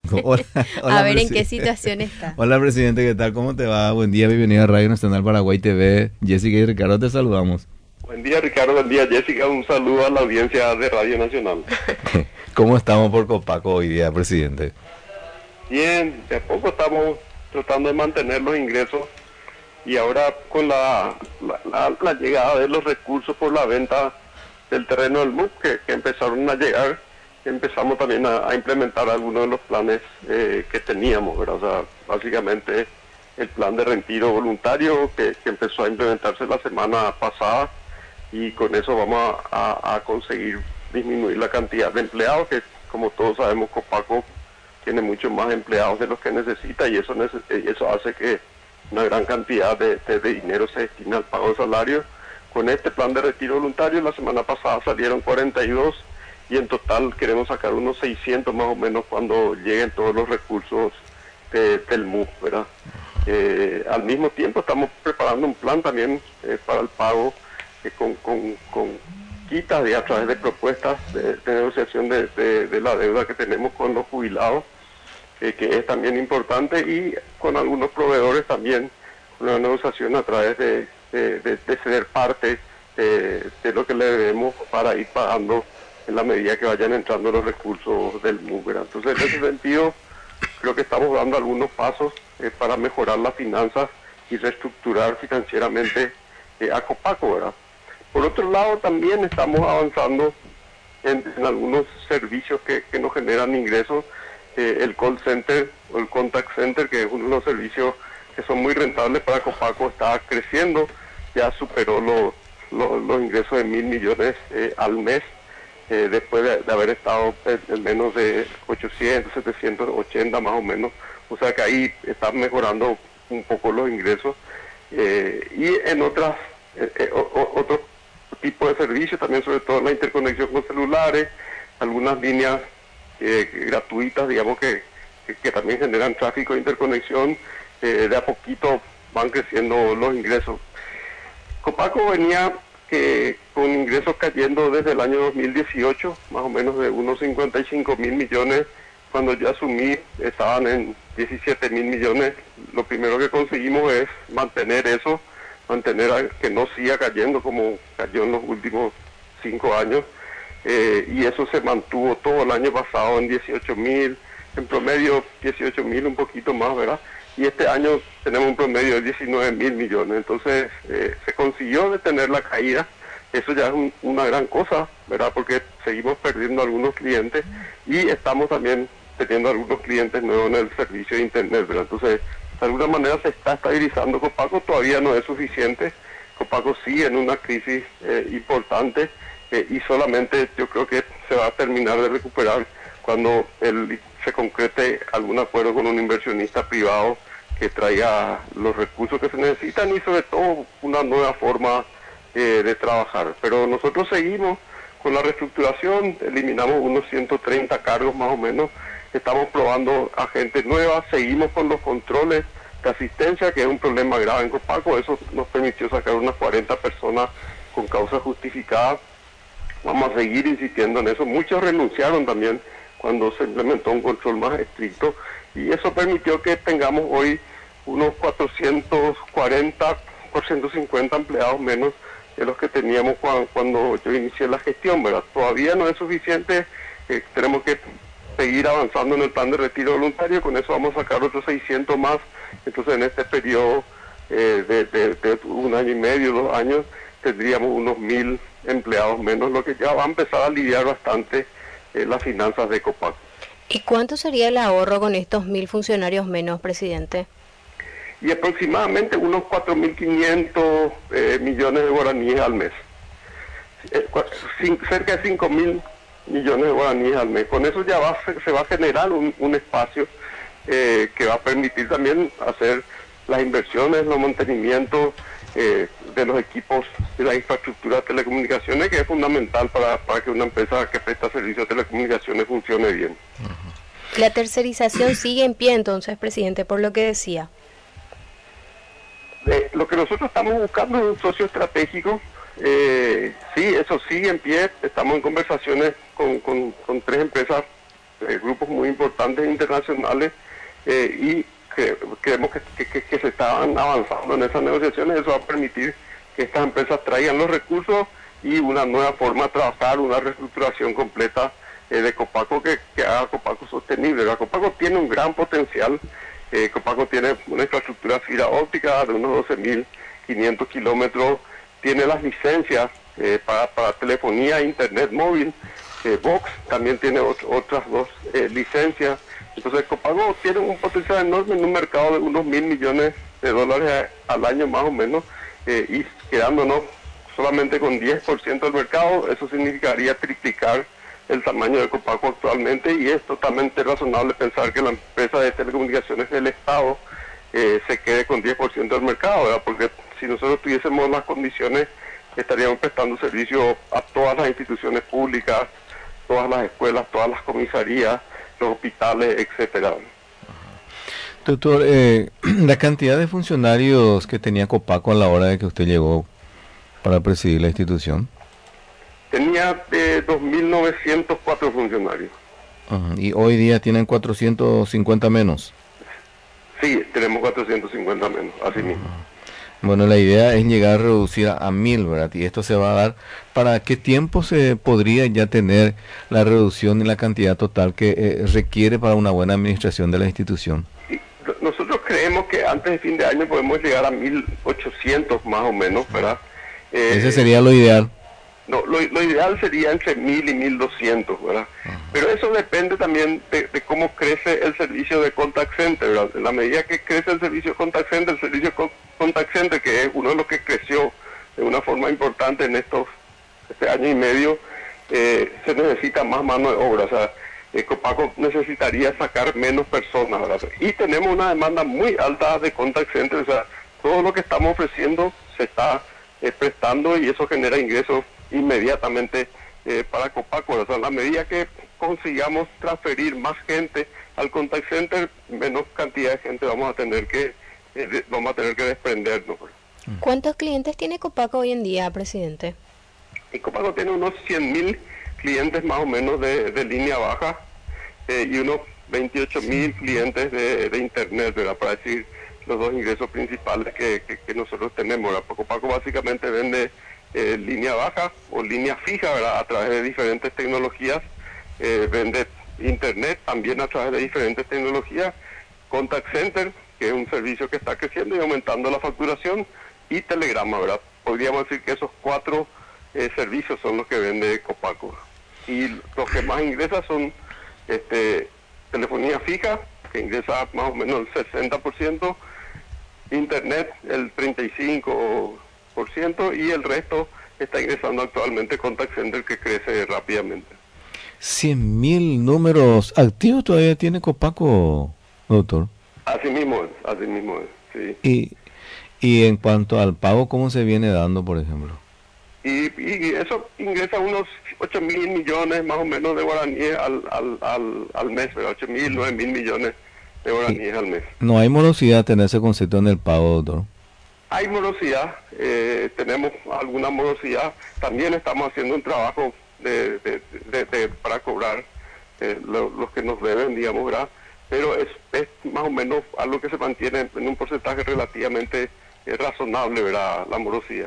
Hola, hola, A ver en qué situación está. Hola, presidente, ¿qué tal? ¿Cómo te va? Buen día, bienvenido a Radio Nacional Paraguay TV. Jessica y Ricardo, te saludamos. Buen día, Ricardo. Buen día, Jessica. Un saludo a la audiencia de Radio Nacional. ¿Cómo estamos por Copaco hoy día, presidente? Bien, de a poco estamos tratando de mantener los ingresos y ahora con la llegada de los recursos por la venta del terreno del MUC que empezaron a llegar, empezamos también a implementar algunos de los planes que teníamos, ¿verdad? O sea, básicamente el plan de retiro voluntario que empezó a implementarse la semana pasada, y con eso vamos a conseguir disminuir la cantidad de empleados, que como todos sabemos Copaco tiene mucho más empleados de los que necesita, y eso hace que una gran cantidad de dinero se destine al pago de salarios. Con este plan de retiro voluntario la semana pasada salieron 42 y en total queremos sacar unos 600 más o menos cuando lleguen todos los recursos del MUC, ¿verdad? Al mismo tiempo estamos preparando un plan también para el pago con quitas a través de propuestas de negociación de la deuda que tenemos con los jubilados, que es también importante, y con algunos proveedores también una negociación a través de ceder parte de lo que le debemos para ir pagando en la medida que vayan entrando los recursos del MUC, ¿verdad? Entonces, en ese sentido, creo que estamos dando algunos pasos para mejorar las finanzas y reestructurar financieramente a Copaco, ¿verdad? Por otro lado, también estamos avanzando en algunos servicios que nos generan ingresos. El call center o el contact center, que es uno de los servicios que son muy rentables para Copaco, está creciendo, ya superó los ingresos de 1.000 millones al mes, después de haber estado en menos de 800, 780 más o menos. O sea que ahí están mejorando un poco los ingresos, y en otros tipos de servicios también, sobre todo la interconexión con celulares, algunas líneas gratuitas, digamos, que también generan tráfico de interconexión. De a poquito van creciendo los ingresos. Copaco venía con ingresos cayendo desde el año 2018, más o menos de unos 55.000 millones. Cuando yo asumí estaban en 17.000 millones. Lo primero que conseguimos es mantener eso, mantener que no siga cayendo como cayó en los últimos 5 años. Y eso se mantuvo todo el año pasado en 18.000, en promedio 18.000, un poquito más, ¿verdad? Y este año tenemos un promedio de 19.000 millones. Entonces se consiguió detener la caída. Eso ya es una gran cosa, ¿verdad? Porque seguimos perdiendo algunos clientes y estamos también teniendo algunos clientes nuevos en el servicio de internet, ¿verdad? Entonces, de alguna manera se está estabilizando Copaco. Todavía no es suficiente. Copaco sigue en una crisis importante, y solamente yo creo que se va a terminar de recuperar cuando se concrete algún acuerdo con un inversionista privado que traiga los recursos que se necesitan, y sobre todo una nueva forma de trabajar. Pero nosotros seguimos con la reestructuración, eliminamos unos 130 cargos más o menos, estamos probando a gente nueva, seguimos con los controles de asistencia, que es un problema grave en Copaco. Eso nos permitió sacar unas 40 personas con causa justificada. Vamos a seguir insistiendo en eso. Muchos renunciaron también cuando se implementó un control más estricto, y eso permitió que tengamos hoy unos 440, 450 empleados menos de los que teníamos cuando yo inicié la gestión, ¿verdad? Todavía no es suficiente, tenemos que seguir avanzando en el plan de retiro voluntario. Con eso vamos a sacar otros 600 más. Entonces, en este periodo de 1 año y medio, 2 años, tendríamos unos 1.000 empleados menos, lo que ya va a empezar a aliviar bastante las finanzas de Copaco. ¿Y cuánto sería el ahorro con estos 1.000 funcionarios menos, presidente? Y aproximadamente unos 4.500 millones de guaraníes al mes. Cerca de 5.000 millones de guaraníes al mes. Con eso ya se va a generar un espacio que va a permitir también hacer las inversiones, los mantenimientos de los equipos de la infraestructura de telecomunicaciones, que es fundamental para que una empresa que presta servicios de telecomunicaciones funcione bien. La tercerización sigue en pie entonces, presidente, por lo que decía. Lo que nosotros estamos buscando es un socio estratégico. Sí, eso sigue en pie. Estamos en conversaciones con 3 empresas grupos muy importantes internacionales y creemos que se estaban avanzando en esas negociaciones. Eso va a permitir que estas empresas traigan los recursos y una nueva forma de trabajar, una reestructuración completa de Copaco que haga Copaco sostenible. La Copaco tiene un gran potencial. Copaco tiene una infraestructura de fibra óptica de unos 12.500 kilómetros, tiene las licencias para telefonía e internet móvil. Vox también tiene otras dos licencias. Entonces Copaco tiene un potencial enorme en un mercado de unos $1.000 millones al año más o menos, y quedándonos solamente con 10% del mercado. Eso significaría triplicar el tamaño de Copaco actualmente, y es totalmente razonable pensar que la empresa de telecomunicaciones del Estado se quede con 10% del mercado, ¿verdad? Porque si nosotros tuviésemos las condiciones, estaríamos prestando servicio a todas las instituciones públicas, todas las escuelas, todas las comisarías, los hospitales, etcétera. Doctor, la cantidad de funcionarios que tenía Copaco a la hora de que usted llegó para presidir la institución. Tenía 2.904 funcionarios. Y hoy día tienen 450 menos. Sí, tenemos 450 menos, así mismo. Bueno, la idea es llegar a reducir a 1.000, ¿verdad? Y esto se va a dar, ¿para qué tiempo se podría ya tener la reducción y la cantidad total que requiere para una buena administración de la institución? Sí, nosotros creemos que antes de fin de año podemos llegar a 1.800 más o menos, ¿verdad? Ese sería lo ideal. No, lo ideal sería entre 1.000 y 1.200, ¿verdad? Pero eso depende también de cómo crece el servicio de contact center, ¿verdad? En la medida que crece el servicio de contact center, que es uno de los que creció de una forma importante en este año y medio, se necesita más mano de obra. O sea, Copaco necesitaría sacar menos personas, ¿verdad? Y tenemos una demanda muy alta de contact center. O sea, todo lo que estamos ofreciendo se está prestando, y eso genera ingresos inmediatamente para Copaco. O sea, a la medida que consigamos transferir más gente al contact center, menos cantidad de gente vamos a tener que desprendernos. ¿Cuántos clientes tiene Copaco hoy en día, presidente? Y Copaco tiene unos 100.000 clientes más o menos de línea baja, y unos 28.000 clientes de internet, ¿verdad? Para decir los dos ingresos principales que nosotros tenemos, ¿verdad? Copaco básicamente vende línea baja o línea fija, ¿verdad? A través de diferentes tecnologías, vende internet también a través de diferentes tecnologías, contact center, que es un servicio que está creciendo y aumentando la facturación, y telegrama, ¿verdad? Podríamos decir que esos 4 servicios son los que vende Copaco. Y los que más ingresan son telefonía fija, que ingresa más o menos el 60%, internet el 35%, y el resto está ingresando actualmente contact center, que crece rápidamente. 100.000 números activos todavía tiene Copaco, doctor. Así mismo es, sí. Y en cuanto al pago, ¿cómo se viene dando, por ejemplo? Y eso ingresa unos 8.000 millones más o menos de guaraníes al mes, ¿verdad? 8.000, 9.000 millones de guaraníes al mes. ¿No hay morosidad en ese concepto en el pago, doctor? Hay morosidad, tenemos alguna morosidad. También estamos haciendo un trabajo para cobrar los que nos deben, digamos, ¿verdad? Pero es más o menos algo que se mantiene en un porcentaje relativamente razonable, ¿verdad? La morosidad.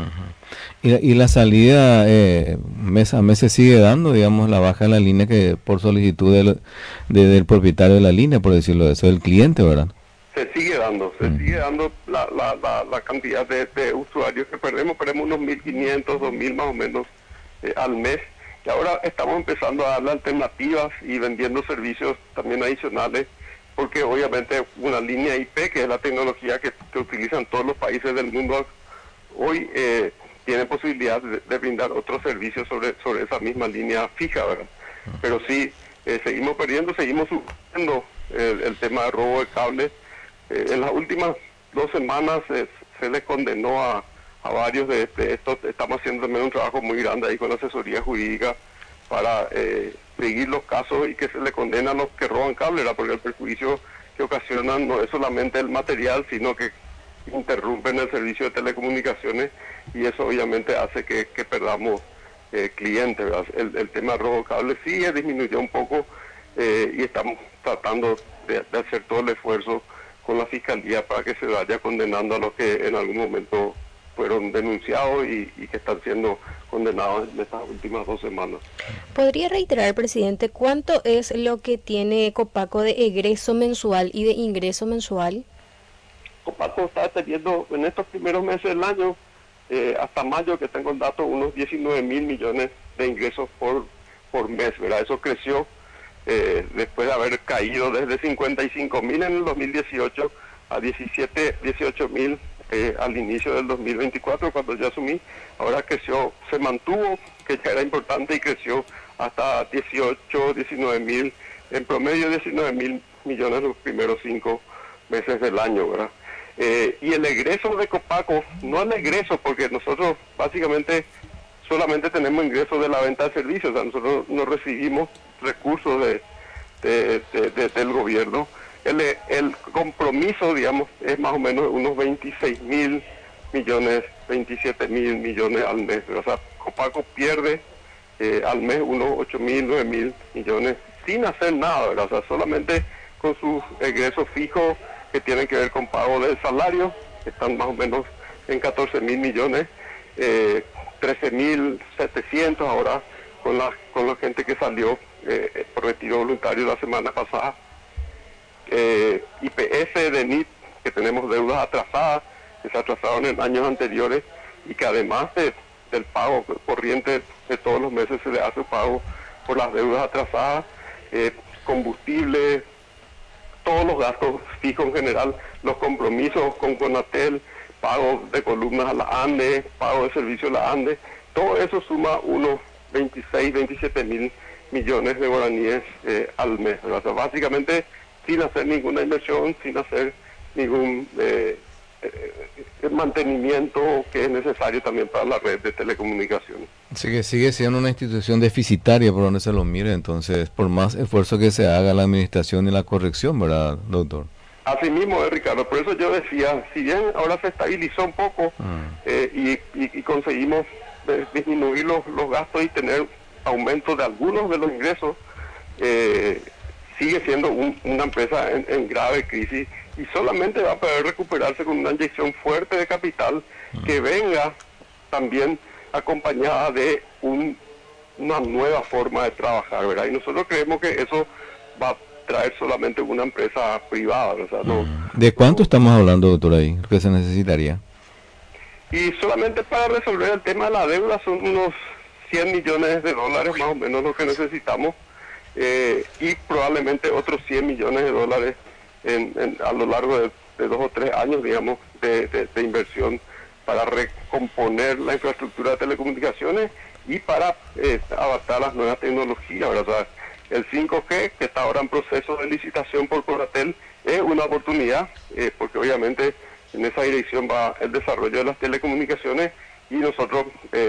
Y la salida mes a mes se sigue dando, digamos, la baja de la línea que por solicitud del propietario de la línea, por decirlo de eso, del cliente, ¿verdad? Se sigue dando la cantidad de usuarios que perdemos unos 1.500, 2.000 más o menos al mes. Y ahora estamos empezando a darle alternativas y vendiendo servicios también adicionales, porque obviamente una línea IP, que es la tecnología que utilizan todos los países del mundo hoy, tiene posibilidad de brindar otros servicios sobre esa misma línea fija, ¿verdad? Pero sí, seguimos perdiendo, seguimos sufriendo el tema de robo de cables. En las últimas 2 semanas se les condenó a varios de estos. Estamos haciendo también un trabajo muy grande ahí con la asesoría jurídica para seguir los casos y que se le condena a los que roban cable, ¿verdad? Porque el perjuicio que ocasionan no es solamente el material, sino que interrumpen el servicio de telecomunicaciones, y eso obviamente hace que perdamos clientes, ¿verdad? El tema de robo de cable sí disminuyó un poco y estamos tratando de hacer todo el esfuerzo con la Fiscalía para que se vaya condenando a los que en algún momento fueron denunciados y que están siendo condenados en estas últimas 2 semanas. ¿Podría reiterar, presidente, cuánto es lo que tiene Copaco de egreso mensual y de ingreso mensual? Copaco está teniendo en estos primeros meses del año, hasta mayo, que tengo el dato, unos 19 mil millones de ingresos por mes, ¿verdad? Eso creció después de haber caído desde 55 mil en el 2018 a 18 mil al inicio del 2024, cuando yo asumí. Ahora creció, se mantuvo, que ya era importante, y creció hasta 19 mil, en promedio 19 mil millones los primeros 5 meses del año, ¿verdad? Y el egreso de Copaco, no el egreso, porque nosotros básicamente solamente tenemos ingresos de la venta de servicios, o sea, nosotros no recibimos recursos del gobierno. El compromiso, digamos, es más o menos unos 26 mil millones, 27 mil millones al mes. O sea, Copaco pierde al mes unos 8 mil, 9 mil millones sin hacer nada, ¿verdad? O sea, solamente con sus egresos fijos que tienen que ver con pago del salario, que están más o menos en 14 mil millones, 13.700 ahora con la gente que salió por retiro voluntario la semana pasada. IPS, DENIT, que tenemos deudas atrasadas, que se atrasaron en años anteriores, y que además del pago corriente de todos los meses se le hace pago por las deudas atrasadas, combustible, todos los gastos fijos en general, los compromisos con Conatel, pago de columnas a la ANDE, pago de servicio a la ANDE, todo eso suma unos 26, 27 mil millones de guaraníes al mes. O sea, básicamente sin hacer ninguna inversión, sin hacer ningún mantenimiento que es necesario también para la red de telecomunicaciones. Así que sigue siendo una institución deficitaria por donde se lo mire, entonces, por más esfuerzo que se haga la administración y la corrección, ¿verdad, doctor? Así mismo, Ricardo, por eso yo decía, si bien ahora se estabilizó un poco y conseguimos disminuir los gastos y tener aumento de algunos de los ingresos, sigue siendo una empresa en grave crisis, y solamente va a poder recuperarse con una inyección fuerte de capital que venga también acompañada de una nueva forma de trabajar, ¿verdad? Y nosotros creemos que eso va a traer solamente una empresa privada, o sea, no. ¿De cuánto estamos hablando, doctor, ahí? ¿Qué se necesitaría? Y solamente para resolver el tema de la deuda son unos 100 millones de dólares más o menos lo que necesitamos, y probablemente otros 100 millones de dólares a lo largo de 2 o 3 años, digamos, de inversión para recomponer la infraestructura de telecomunicaciones y para adaptar a las nuevas tecnologías, ¿verdad? O sea, el 5G, que está ahora en proceso de licitación por Conatel, es una oportunidad, porque obviamente en esa dirección va el desarrollo de las telecomunicaciones, y nosotros,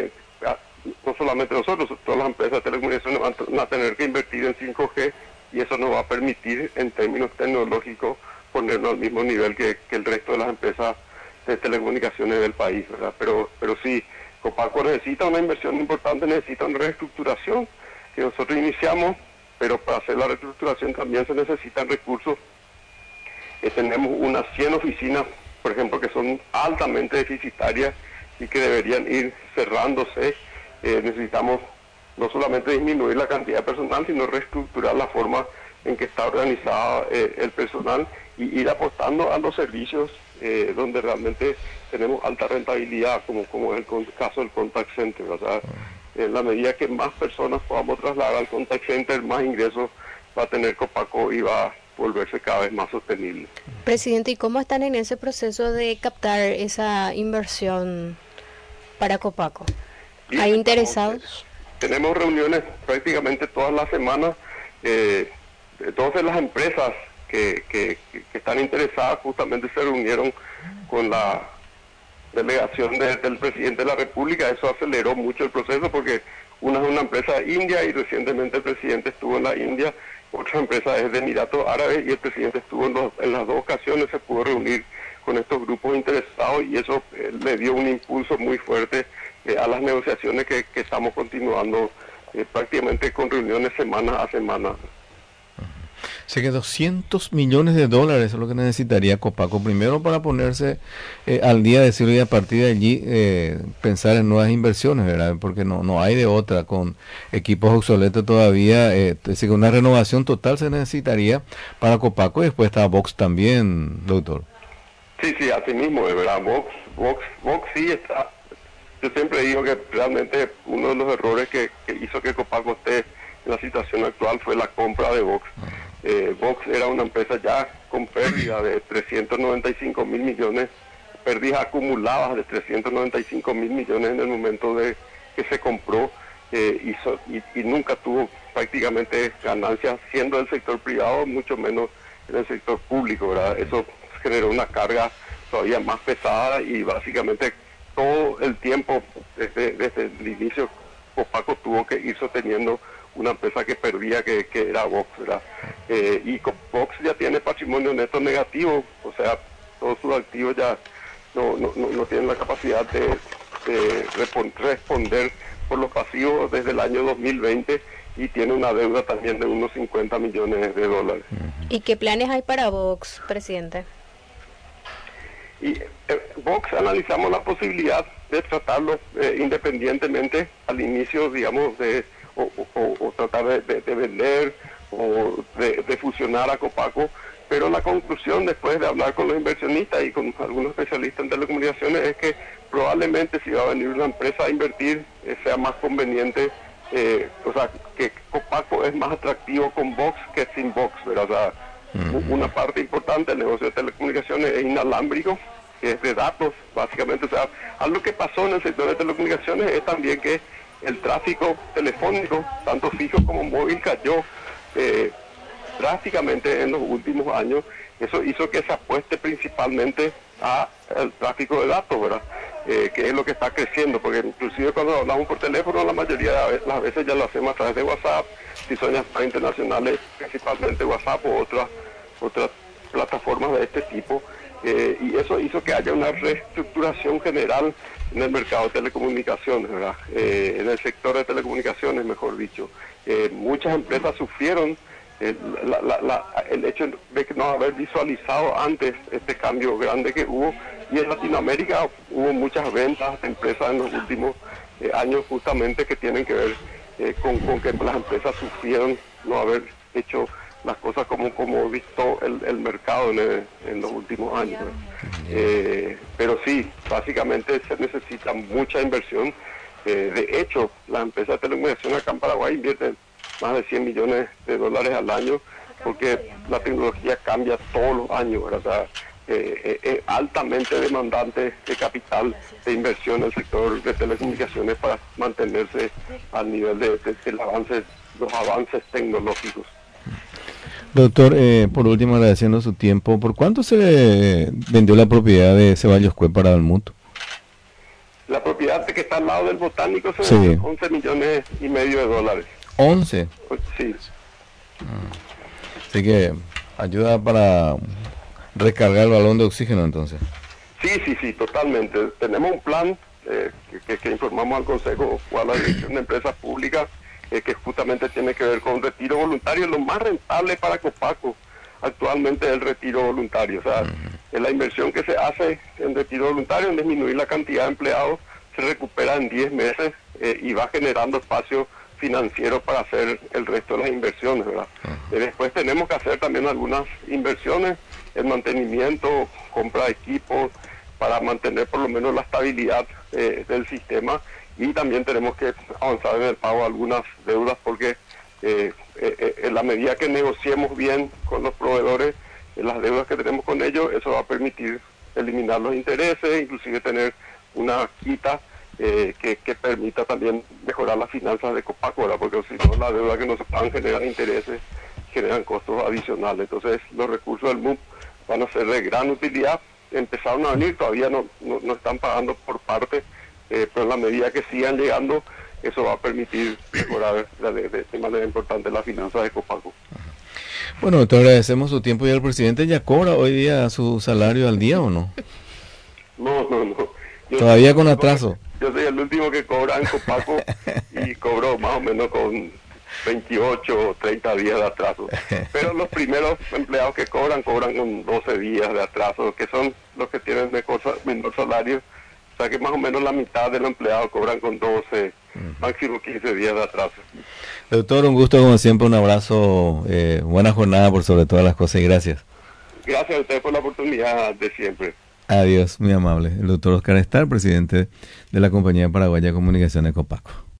no solamente nosotros, todas las empresas de telecomunicaciones van a tener que invertir en 5G, y eso nos va a permitir, en términos tecnológicos, ponernos al mismo nivel que el resto de las empresas de telecomunicaciones del país, ¿verdad? Pero sí, Copaco necesita una inversión importante, necesita una reestructuración que nosotros iniciamos, pero para hacer la reestructuración también se necesitan recursos. Tenemos unas 100 oficinas, por ejemplo, que son altamente deficitarias y que deberían ir cerrándose. Necesitamos no solamente disminuir la cantidad de personal, sino reestructurar la forma en que está organizado el personal, y ir apostando a los servicios donde realmente tenemos alta rentabilidad, como es el caso del contact center. O sea, en la medida que más personas podamos trasladar al contact center, más ingresos va a tener Copaco y va a volverse cada vez más sostenible. Presidente, ¿y cómo están en ese proceso de captar esa inversión para Copaco? ¿Hay interesados? Tenemos reuniones prácticamente todas las semanas. Entonces las empresas que están interesadas justamente se reunieron con la delegación del presidente de la República. Eso aceleró mucho el proceso, porque una es una empresa india y recientemente el presidente estuvo en la India, otra empresa es de Emiratos Árabes y el presidente estuvo en las 2 ocasiones, se pudo reunir con estos grupos interesados, y eso le dio un impulso muy fuerte a las negociaciones que estamos continuando prácticamente con reuniones semana a semana. Así que 200 millones de dólares es lo que necesitaría Copaco primero para ponerse al día, decirlo, y a partir de allí pensar en nuevas inversiones, ¿verdad? Porque no hay de otra, con equipos obsoletos todavía, así que una renovación total se necesitaría para Copaco, y después está Vox también, doctor. Sí, así mismo, de verdad, Vox sí está. Yo siempre digo que realmente uno de los errores que hizo que Copaco esté en la situación actual fue la compra de Vox. Vox era una empresa ya con pérdida de 395 mil millones, pérdidas acumuladas de 395 mil millones en el momento de que se compró, y nunca tuvo prácticamente ganancias, siendo del sector privado, mucho menos en el sector público, ¿verdad? Eso generó una carga todavía más pesada, y básicamente todo el tiempo desde el inicio Copaco tuvo que ir sosteniendo una empresa que perdía, que era Vox, ¿verdad? Y Vox ya tiene patrimonio neto negativo, o sea, todos sus activos ya no tienen la capacidad de responder por los pasivos desde el año 2020, y tiene una deuda también de unos 50 millones de dólares. ¿Y qué planes hay para Vox, presidente? Y Vox analizamos la posibilidad de tratarlo independientemente al inicio, digamos, o tratar de vender o de fusionar a Copaco, pero la conclusión, después de hablar con los inversionistas y con algunos especialistas en telecomunicaciones, es que probablemente si va a venir una empresa a invertir, sea más conveniente, o sea, que Copaco es más atractivo con Vox que sin Vox, ¿verdad? O sea, una parte importante del negocio de telecomunicaciones es inalámbrico, que es de datos, básicamente. O sea, algo que pasó en el sector de telecomunicaciones es también que el tráfico telefónico, tanto fijo como móvil, cayó drásticamente en los últimos años. Eso hizo que se apueste principalmente al tráfico de datos, ¿verdad? Que es lo que está creciendo, porque inclusive cuando hablamos por teléfono, la mayoría de las veces ya lo hacemos a través de WhatsApp, si son llamadas internacionales, principalmente WhatsApp o otras plataformas de este tipo, y eso hizo que haya una reestructuración general en el mercado de telecomunicaciones, ¿verdad? En el sector de telecomunicaciones, mejor dicho. Muchas empresas sufrieron el hecho de no haber visualizado antes este cambio grande que hubo, y en Latinoamérica hubo muchas ventas de empresas en los últimos años, justamente que tienen que ver con que las empresas sufrieron no haber hecho las cosas como visto el mercado en los últimos años. Pero sí, básicamente se necesita mucha inversión. De hecho, las empresas de telecomunicaciones acá en Paraguay invierten más de 100 millones de dólares al año, porque la tecnología cambia todos los años, ¿verdad? O sea, es altamente demandante de capital de inversión en el sector de telecomunicaciones para mantenerse al nivel de los avances tecnológicos. Doctor, por último, agradeciendo su tiempo, ¿por cuánto se vendió la propiedad de Ceballos Cue para Dalmuto? La propiedad que está al lado del Botánico se vendió 11 millones y medio de dólares. 11. Sí. Así que ayuda para recargar el balón de oxígeno, entonces. Sí, totalmente. Tenemos un plan que informamos al Consejo o a la Dirección de Empresas Públicas, que justamente tiene que ver con retiro voluntario. Lo más rentable para Copaco actualmente es el retiro voluntario. O sea, la inversión que se hace en retiro voluntario, en disminuir la cantidad de empleados, se recupera en 10 meses y va generando espacio financiero para hacer el resto de las inversiones, ¿verdad? Después tenemos que hacer también algunas inversiones en mantenimiento, compra de equipos, para mantener por lo menos la estabilidad del sistema, y también tenemos que avanzar en el pago de algunas deudas, porque en la medida que negociemos bien con los proveedores las deudas que tenemos con ellos, eso va a permitir eliminar los intereses, inclusive tener una quita que permita también mejorar las finanzas de Copaco, ¿verdad? Porque si no, la deuda que nos pagan generan intereses, generan costos adicionales. Entonces los recursos del MUP van a ser de gran utilidad. Empezaron a venir, todavía no están pagando por parte, pero en la medida que sigan llegando, eso va a permitir mejorar de manera importante las finanzas de Copaco. Bueno, te agradecemos su tiempo. ¿Y el presidente ya cobra hoy día su salario al día o no? No. Todavía con atraso. Yo soy el último que cobra en Copaco y cobro más o menos con 28 o 30 días de atraso. Pero los primeros empleados que cobran con 12 días de atraso, que son los que tienen menor salario. O sea que más o menos la mitad de los empleados cobran con 12, máximo 15 días de atraso. Doctor, un gusto como siempre, un abrazo, buena jornada por sobre todas las cosas y gracias. Gracias a ustedes por la oportunidad de siempre. Adiós, muy amable. El doctor Oscar Estar, presidente de la Compañía Paraguaya de Comunicaciones Copaco.